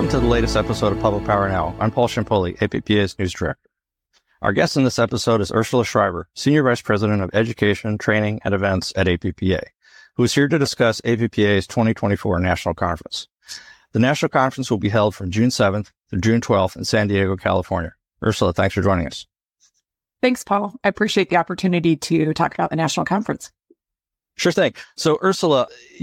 to the latest episode of Public Power Now. I'm Paul Ciampoli, APPA's News Director. Our guest in this episode is Ursula Schreiber, Senior Vice President of Education, Training, and Events at APPA, who is here to discuss APPA's 2024 National Conference. The National Conference will be held from June 7th to June 12th in San Diego, California. Ursula, thanks for joining us. Thanks, Paul. I appreciate the opportunity to talk about the National Conference. Sure thing. So, Ursula,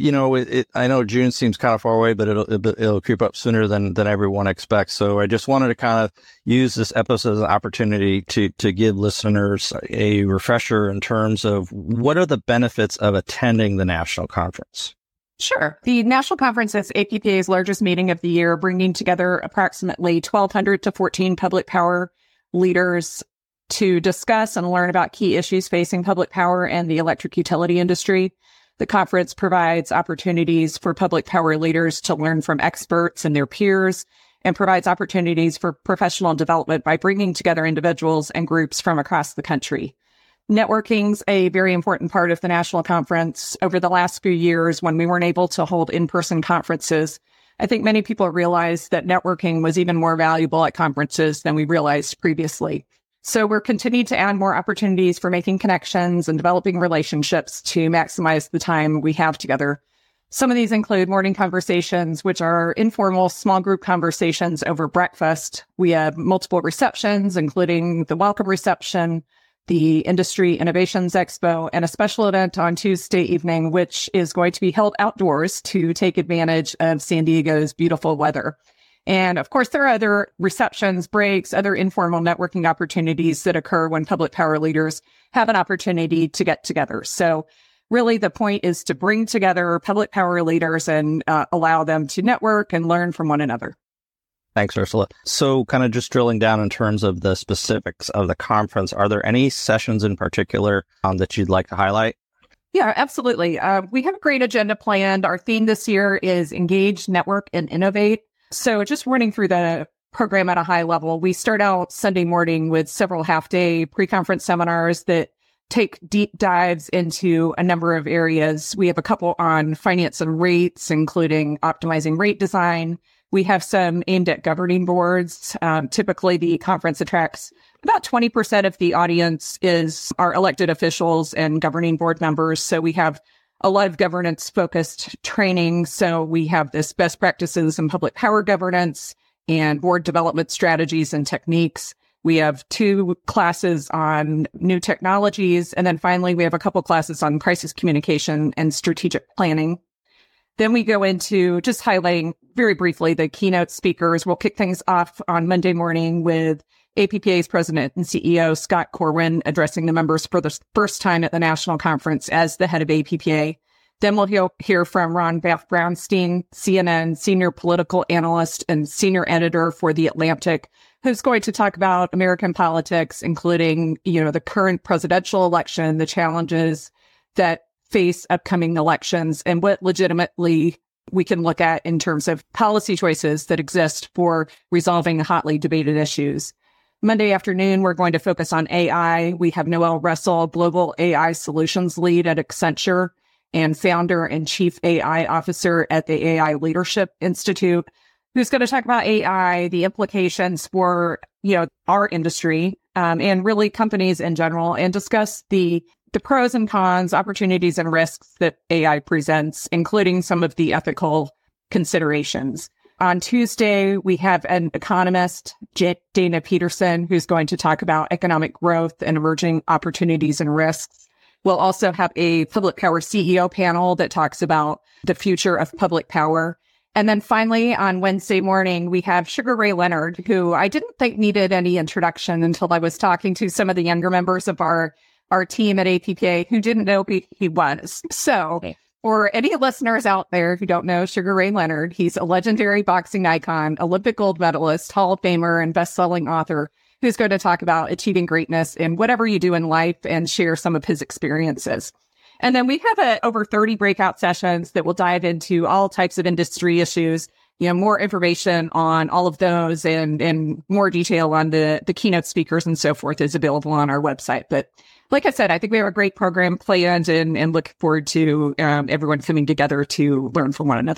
I know June seems kind of far away, but it'll creep up sooner than everyone expects. So I just wanted to kind of use this episode as an opportunity to give listeners a refresher in terms of what are the benefits of attending the National Conference? Sure. The National Conference is APPA's largest meeting of the year, bringing together approximately 1,200 to 14 public power leaders to discuss and learn about key issues facing public power and the electric utility industry. The conference provides opportunities for public power leaders to learn from experts and their peers, and provides opportunities for professional development by bringing together individuals and groups from across the country. Networking's a very important part of the National Conference. Over the last few years, when we weren't able to hold in-person conferences, I think many people realized that networking was even more valuable at conferences than we realized previously. So we're continuing to add more opportunities for making connections and developing relationships to maximize the time we have together. Some of these include morning conversations, which are informal small group conversations over breakfast. We have multiple receptions, including the welcome reception, the Industry Innovations Expo, and a special event on Tuesday evening, which is going to be held outdoors to take advantage of San Diego's beautiful weather. And of course, there are other receptions, breaks, other informal networking opportunities that occur when public power leaders have an opportunity to get together. So really, the point is to bring together public power leaders and allow them to network and learn from one another. Thanks, Ursula. So kind of just drilling down in terms of the specifics of the conference, are there any sessions in particular that you'd like to highlight? Yeah, absolutely. We have a great agenda planned. Our theme this year is Engage, Network, and Innovate. So just running through the program at a high level, we start out Sunday morning with several half-day pre-conference seminars that take deep dives into a number of areas. We have a couple on finance and rates, including optimizing rate design. We have some aimed at governing boards. Typically, the conference attracts about 20% of the audience are elected officials and governing board members. So we have a lot of governance-focused training. So we have this best practices in public power governance and board development strategies and techniques. We have 2 classes on new technologies. And then finally, we have a couple classes on crisis communication and strategic planning. Then we go into just highlighting very briefly the keynote speakers. We'll kick things off on Monday morning with APPA's President and CEO, Scott Corwin, addressing the members for the first time at the National Conference as the head of APPA. Then we'll hear from Ron Brownstein, CNN senior political analyst and senior editor for The Atlantic, who's going to talk about American politics, including, the current presidential election, the challenges that face upcoming elections, and what legitimately we can look at in terms of policy choices that exist for resolving hotly debated issues. Monday afternoon, we're going to focus on AI. We have Noel Russell, Global AI Solutions Lead at Accenture and founder and Chief AI Officer at the AI Leadership Institute, who's going to talk about AI, the implications for, our industry, and really companies in general, and discuss the pros and cons, opportunities and risks that AI presents, including some of the ethical considerations. On Tuesday, we have an economist, Dana Peterson, who's going to talk about economic growth and emerging opportunities and risks. We'll also have a public power CEO panel that talks about the future of public power. And then finally, on Wednesday morning, we have Sugar Ray Leonard, who I didn't think needed any introduction until I was talking to some of the younger members of our team at APPA who didn't know who he was. So for any listeners out there who don't know Sugar Ray Leonard, he's a legendary boxing icon, Olympic gold medalist, Hall of Famer, and best-selling author who's going to talk about achieving greatness in whatever you do in life and share some of his experiences. And then we have over 30 breakout sessions that will dive into all types of industry issues. More information on all of those and more detail on the keynote speakers and so forth is available on our website. But like I said, I think we have a great program planned and look forward to everyone coming together to learn from one another.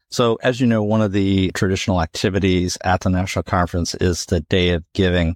So as you know, one of the traditional activities at the National Conference is the Day of Giving.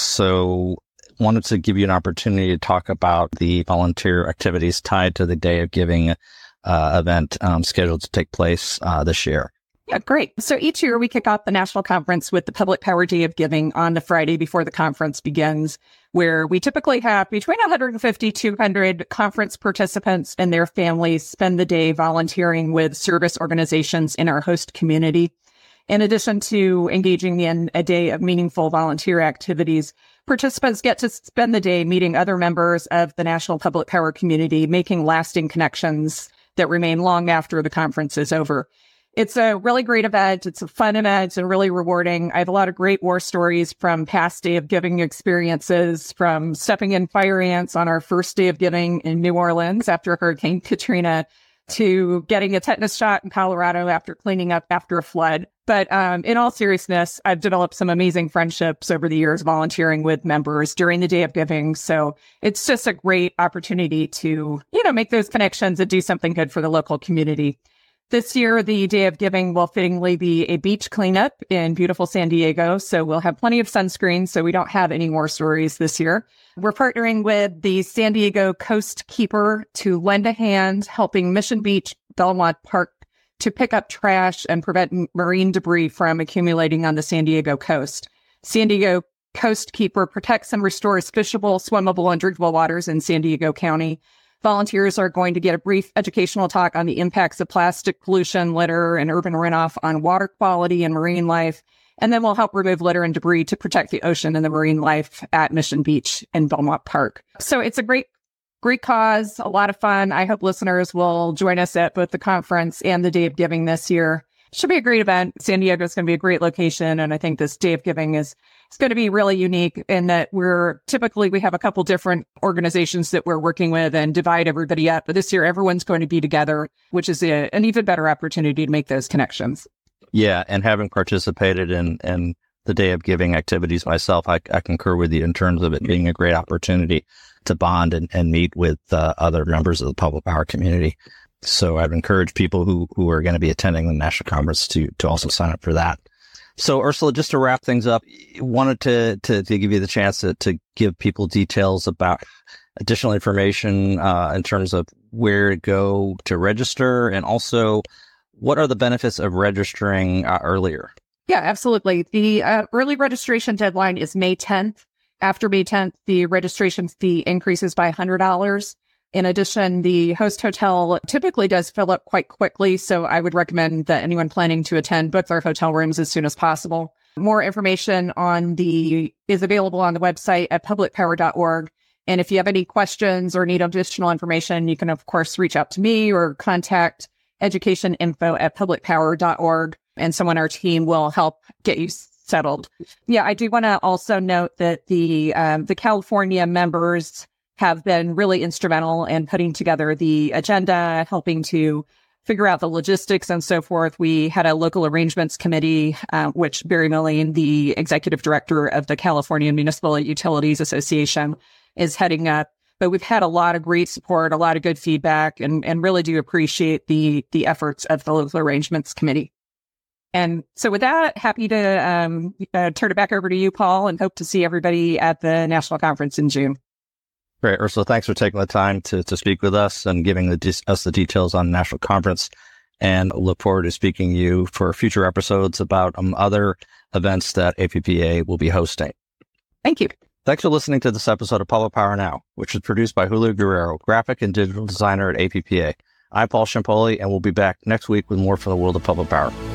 So wanted to give you an opportunity to talk about the volunteer activities tied to the Day of Giving event scheduled to take place this year. Yeah, great. So each year we kick off the National Conference with the Public Power Day of Giving on the Friday before the conference begins, where we typically have between 150, 200 conference participants and their families spend the day volunteering with service organizations in our host community. In addition to engaging in a day of meaningful volunteer activities, participants get to spend the day meeting other members of the National Public Power community, making lasting connections that remain long after the conference is over. It's a really great event. It's a fun event and really rewarding. I have a lot of great war stories from past Day of Giving experiences, from stepping in fire ants on our first Day of Giving in New Orleans after Hurricane Katrina, to getting a tetanus shot in Colorado after cleaning up after a flood. But in all seriousness, I've developed some amazing friendships over the years volunteering with members during the Day of Giving. So it's just a great opportunity to, make those connections and do something good for the local community. This year, the Day of Giving will fittingly be a beach cleanup in beautiful San Diego. So we'll have plenty of sunscreen, so we don't have any war stories this year. We're partnering with the San Diego Coast Keeper to lend a hand, helping Mission Beach, Belmont Park to pick up trash and prevent marine debris from accumulating on the San Diego coast. San Diego Coast Keeper protects and restores fishable, swimmable, and drinkable waters in San Diego County. Volunteers are going to get a brief educational talk on the impacts of plastic pollution, litter, and urban runoff on water quality and marine life. And then we'll help remove litter and debris to protect the ocean and the marine life at Mission Beach and Belmont Park. So it's a great cause, a lot of fun. I hope listeners will join us at both the conference and the Day of Giving this year. It should be a great event. San Diego is going to be a great location. And I think this Day of Giving is going to be really unique in that we have a couple different organizations that we're working with and divide everybody up. But this year, everyone's going to be together, which is an even better opportunity to make those connections. Yeah. And having participated in the Day of Giving activities myself, I concur with you in terms of it being a great opportunity to bond and meet with other members of the public power community. So I'd encourage people who are going to be attending the National Conference to also sign up for that. So Ursula, just to wrap things up, wanted to give you the chance to give people details about additional information in terms of where to go to register, and also what are the benefits of registering earlier? Yeah, absolutely. The early registration deadline is May 10th. After May 10th, the registration fee increases by $100. In addition, the host hotel typically does fill up quite quickly, so I would recommend that anyone planning to attend book their hotel rooms as soon as possible. More information is available on the website at publicpower.org. And if you have any questions or need additional information, you can, of course, reach out to me or contact educationinfo@publicpower.org, and someone on our team will help get you settled. Yeah, I do want to also note that the California members have been really instrumental in putting together the agenda, helping to figure out the logistics and so forth. We had a local arrangements committee, which Barry Milling, the executive director of the California Municipal Utilities Association, is heading up. But we've had a lot of great support, a lot of good feedback, and really do appreciate the efforts of the local arrangements committee. And so with that, happy to turn it back over to you, Paul, and hope to see everybody at the National Conference in June. Great, Ursula. Thanks for taking the time to speak with us and giving us the details on the National Conference. And look forward to speaking to you for future episodes about other events that APPA will be hosting. Thank you. Thanks for listening to this episode of Public Power Now, which is produced by Julio Guerrero, graphic and digital designer at APPA. I'm Paul Ciampoli, and we'll be back next week with more from the world of public power.